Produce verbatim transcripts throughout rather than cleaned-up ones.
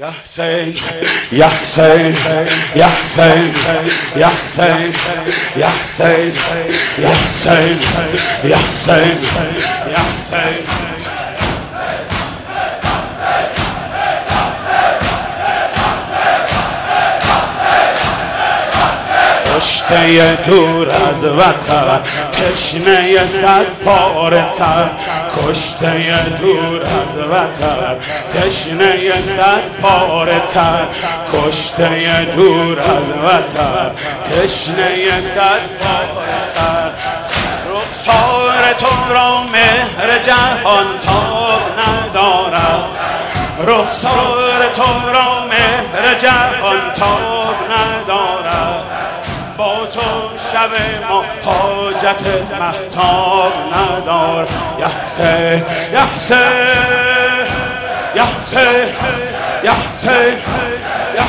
Ya Hüseyin, Ya Hüseyin, Ya Hüseyin, Ya Hüseyin, Ya Hüseyin, Ya Hüseyin, Ya Hüseyin, Ya Hüseyin. کشته دور از وطن تشنه صد پاره تر، کشته دور از وطن تشنه صد پاره تر، کشته دور از وطن تشنه صد پاره تر. رخسار تو را مهر جهان تاب ندارد، رخسار تو را مهر جهان تاب ندارد، با تو شب ما حاجت مهتاب ندار. یا حسین، یا حسین، یا حسین، یا حسین، یا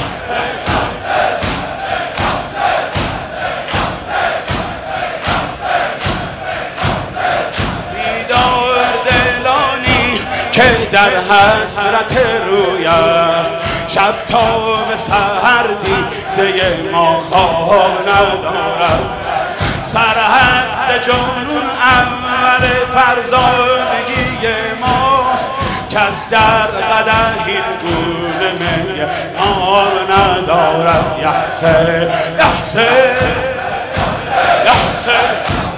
بیدار دلانی که در حسرت رویت شب تا به سحر دیده ما خواب ندارد. سرحد جنون اول فرزانگی ماست، کس در قدح این گونه می نام ندارد. یا حسین، یا حسین، یا حسین،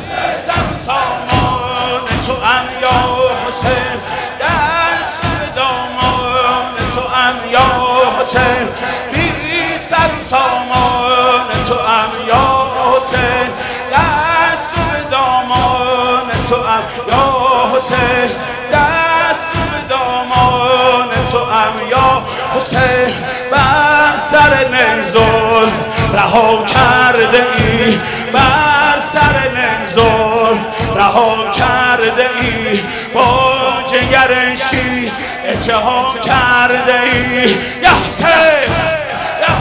سامان تو ام یا حسین، دست به دامان تو ام یا حسین، بی سر سامان تو ام یا حسین، دست به دامان تو ام یا حسین، دست به دامان تو ام یا حسین. بر سر نیزول رها کرده ای، بر سر نیزول رها کرده ای، با جگر شی اتها کرده ای. یا حسین، یا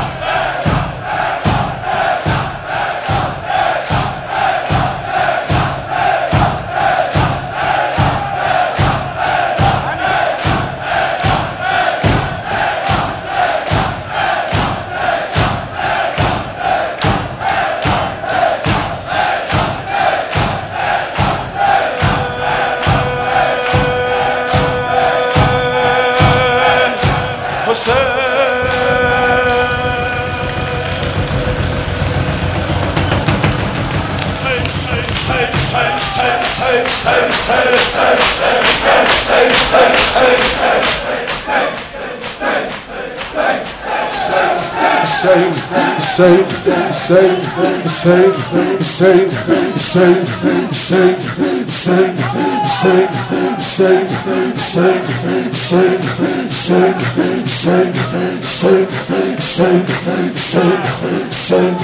Save, save, save, save, save, save, save, save, save, save, save, save, save, save, save,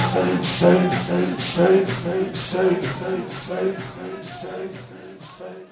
save, save, save, save, save.